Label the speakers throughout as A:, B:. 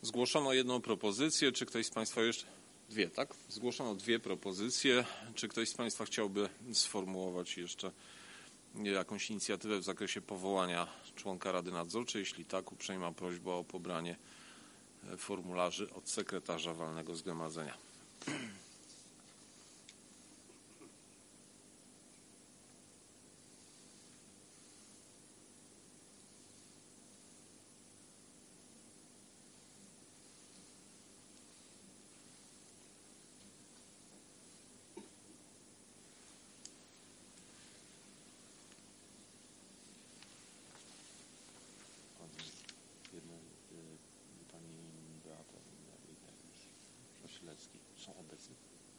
A: Zgłoszono jedną propozycję. Czy ktoś z Państwa jeszcze... Dwie, tak? Zgłoszono dwie propozycje. Czy ktoś z Państwa chciałby sformułować jeszcze jakąś inicjatywę w zakresie powołania członka Rady Nadzorczej? Jeśli tak, uprzejma prośba o pobranie formularzy od sekretarza walnego zgromadzenia. Pani Beata Wasilewski są obecni.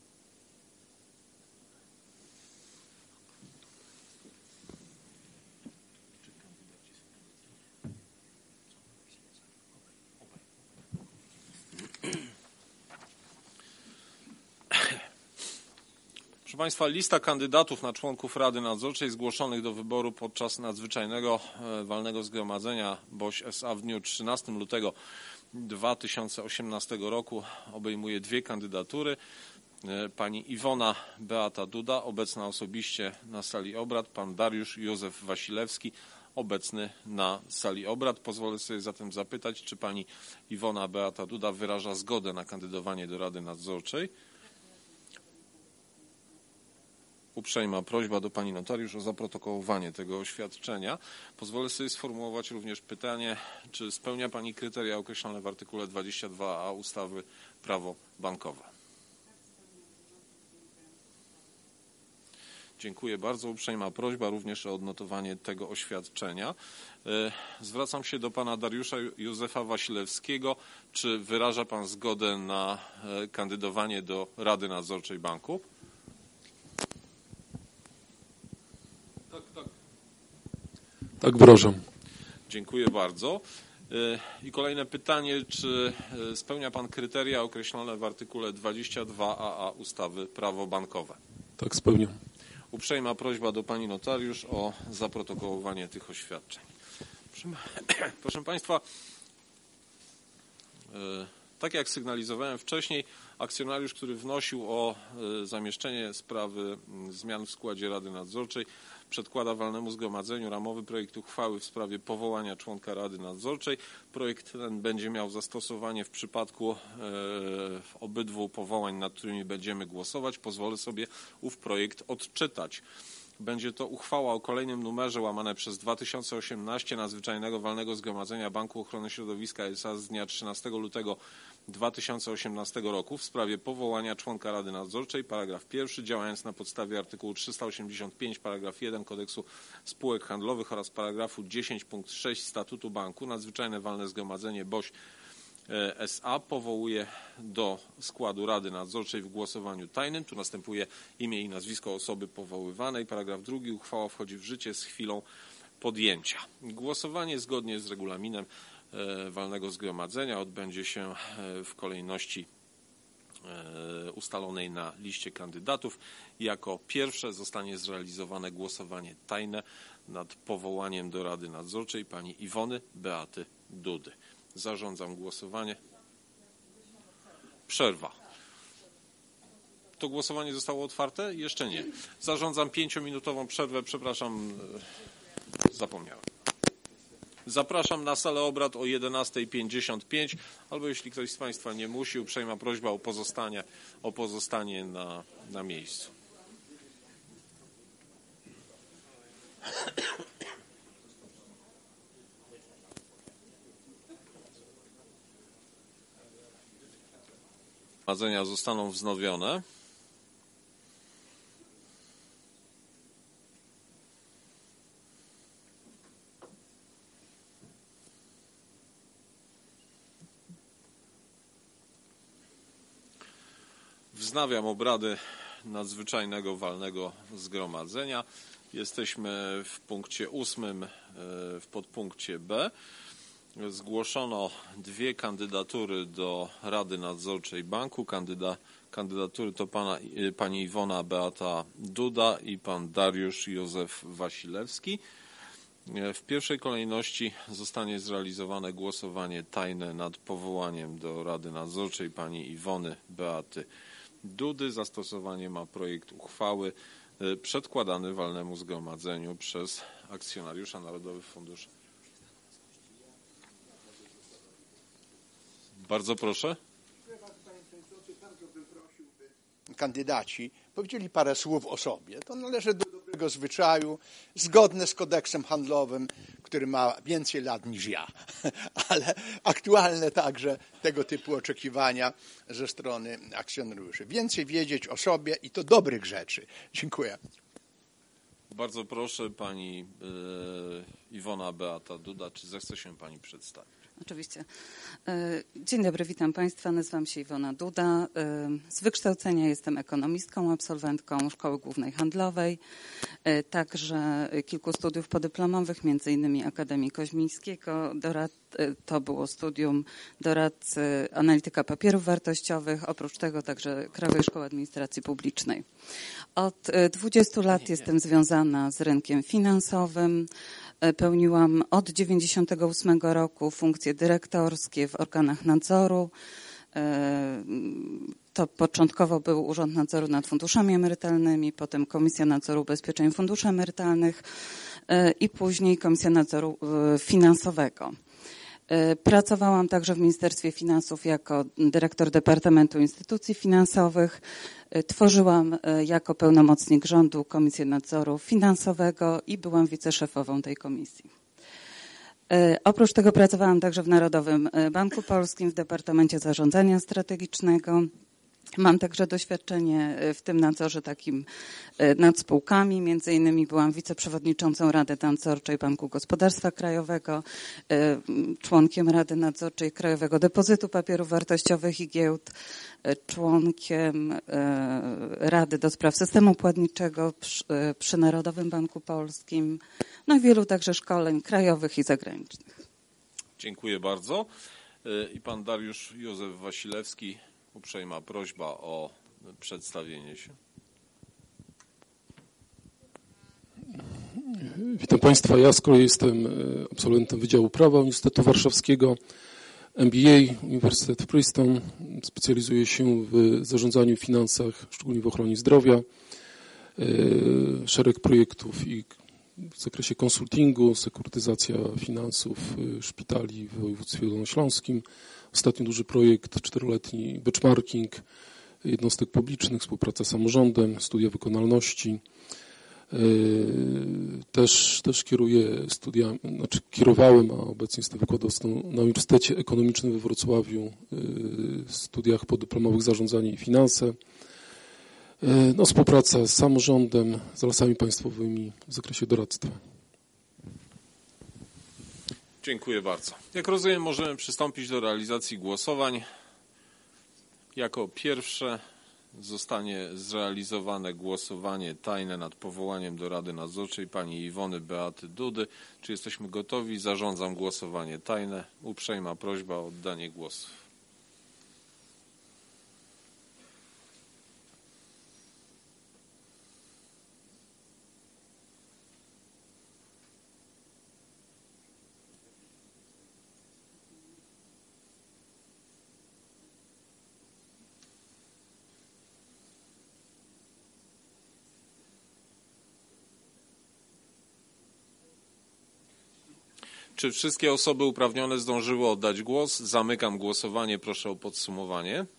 A: Proszę Państwa, lista kandydatów na członków Rady Nadzorczej zgłoszonych do wyboru podczas nadzwyczajnego walnego zgromadzenia BOŚ SA w dniu 13 lutego 2018 roku obejmuje dwie kandydatury. Pani Iwona Beata Duda, obecna osobiście na sali obrad, pan Dariusz Józef Wasilewski, obecny na sali obrad. Pozwolę sobie zatem zapytać, czy pani Iwona Beata Duda wyraża zgodę na kandydowanie do Rady Nadzorczej. Uprzejma prośba do pani notariusz o zaprotokołowanie tego oświadczenia. Pozwolę sobie sformułować również pytanie, czy spełnia pani kryteria określone w artykule 22a ustawy Prawo bankowe. Dziękuję bardzo. Uprzejma prośba również o odnotowanie tego oświadczenia. Zwracam się do pana Dariusza Józefa Wasilewskiego. Czy wyraża pan zgodę na kandydowanie do Rady Nadzorczej banku?
B: Tak, proszę.
A: Dziękuję bardzo. I kolejne pytanie, czy spełnia pan kryteria określone w artykule 22aa ustawy Prawo bankowe?
B: Tak, spełniam.
A: Uprzejma prośba do pani notariusz o zaprotokołowanie tych oświadczeń. Proszę Państwa, tak jak sygnalizowałem wcześniej, akcjonariusz, który wnosił o zamieszczenie sprawy zmian w składzie Rady Nadzorczej, przedkłada walnemu zgromadzeniu ramowy projekt uchwały w sprawie powołania członka Rady Nadzorczej. Projekt ten będzie miał zastosowanie w przypadku obydwu powołań, nad którymi będziemy głosować. Pozwolę sobie ów projekt odczytać. Będzie to uchwała o kolejnym numerze łamane przez 2018 nadzwyczajnego walnego zgromadzenia Banku Ochrony Środowiska S.A. z dnia 13 lutego 2018 roku w sprawie powołania członka Rady Nadzorczej. Paragraf 1. Działając na podstawie artykułu 385 paragraf 1 Kodeksu Spółek Handlowych oraz paragrafu 10 punkt 6 Statutu Banku, nadzwyczajne walne zgromadzenie BOŚ S.A. powołuje do składu Rady Nadzorczej w głosowaniu tajnym. Tu następuje imię i nazwisko osoby powoływanej. Paragraf 2. Uchwała wchodzi w życie z chwilą podjęcia. Głosowanie zgodnie z regulaminem walnego zgromadzenia odbędzie się w kolejności ustalonej na liście kandydatów. Jako pierwsze zostanie zrealizowane głosowanie tajne nad powołaniem do Rady Nadzorczej pani Iwony Beaty Dudy. Zarządzam głosowanie. Przerwa. To głosowanie zostało otwarte? Jeszcze nie. Zarządzam 5-minutową przerwę. Przepraszam, zapomniałem. Zapraszam na salę obrad o 11:55, albo jeśli ktoś z Państwa nie musi, uprzejma prośba o pozostanie na miejscu. Zgromadzenia zostaną wznowione. Wznawiam obrady nadzwyczajnego walnego zgromadzenia. Jesteśmy w punkcie 8, w podpunkcie B. Zgłoszono dwie kandydatury do Rady Nadzorczej Banku. Kandydatury to pani Iwona Beata Duda i pan Dariusz Józef Wasilewski. W pierwszej kolejności zostanie zrealizowane głosowanie tajne nad powołaniem do Rady Nadzorczej pani Iwony Beaty Dudy. Zastosowanie ma projekt uchwały przedkładany walnemu zgromadzeniu przez akcjonariusza Narodowy Fundusz. Bardzo proszę.
C: Kandydaci powiedzieli parę słów o sobie. To należy do dobrego zwyczaju, zgodne z kodeksem handlowym, który ma więcej lat niż ja, ale aktualne także tego typu oczekiwania ze strony akcjonariuszy. Więcej wiedzieć o sobie i to dobrych rzeczy. Dziękuję.
A: Bardzo proszę, pani Iwona Beata Duda, czy zechce się pani przedstawić?
D: Oczywiście. Dzień dobry, witam Państwa. Nazywam się Iwona Duda. Z wykształcenia jestem ekonomistką, absolwentką Szkoły Głównej Handlowej, także kilku studiów podyplomowych, między innymi Akademii Koźmińskiego. To było studium doradcy analityka papierów wartościowych, oprócz tego także Krajowej Szkoły Administracji Publicznej. Od 20 lat jestem związana z rynkiem finansowym. Pełniłam od 1998 roku funkcje dyrektorskie w organach nadzoru. To początkowo był Urząd Nadzoru nad Funduszami Emerytalnymi, potem Komisja Nadzoru Ubezpieczeń Funduszy Emerytalnych i później Komisja Nadzoru Finansowego. Pracowałam także w Ministerstwie Finansów jako dyrektor Departamentu Instytucji Finansowych. Tworzyłam jako pełnomocnik rządu Komisję Nadzoru Finansowego i byłam wiceszefową tej komisji. Oprócz tego pracowałam także w Narodowym Banku Polskim w Departamencie Zarządzania Strategicznego. Mam także doświadczenie w tym nadzorze takim nad spółkami. Między innymi byłam wiceprzewodniczącą Rady Nadzorczej Banku Gospodarstwa Krajowego, członkiem Rady Nadzorczej Krajowego Depozytu Papierów Wartościowych i Giełd, członkiem Rady do Spraw Systemu Płatniczego przy Narodowym Banku Polskim, no i wielu także szkoleń krajowych i zagranicznych.
A: Dziękuję bardzo. I pan Dariusz Józef Wasilewski. Uprzejma prośba o przedstawienie się.
B: Witam Państwa. Ja z kolei jestem absolwentem Wydziału Prawa Uniwersytetu Warszawskiego, MBA, Uniwersytet w Princeton. Specjalizuję się w zarządzaniu i finansach, szczególnie w ochronie zdrowia. Szereg projektów i w zakresie konsultingu, sekurytyzacja finansów szpitali w województwie dolnośląskim. Ostatnio duży projekt, 4-letni benchmarking jednostek publicznych, współpraca z samorządem, studia wykonalności. Też kieruję studiami, kierowałem, a obecnie jestem wykładowcą na Uniwersytecie Ekonomicznym we Wrocławiu w studiach podyplomowych zarządzanie i finanse. Współpraca z samorządem, z lasami państwowymi w zakresie doradztwa.
A: Dziękuję bardzo. Jak rozumiem, możemy przystąpić do realizacji głosowań. Jako pierwsze zostanie zrealizowane głosowanie tajne nad powołaniem do Rady Nadzorczej pani Iwony Beaty Dudy. Czy jesteśmy gotowi? Zarządzam głosowanie tajne. Uprzejma prośba o oddanie głosu. Czy wszystkie osoby uprawnione zdążyły oddać głos? Zamykam głosowanie. Proszę o podsumowanie.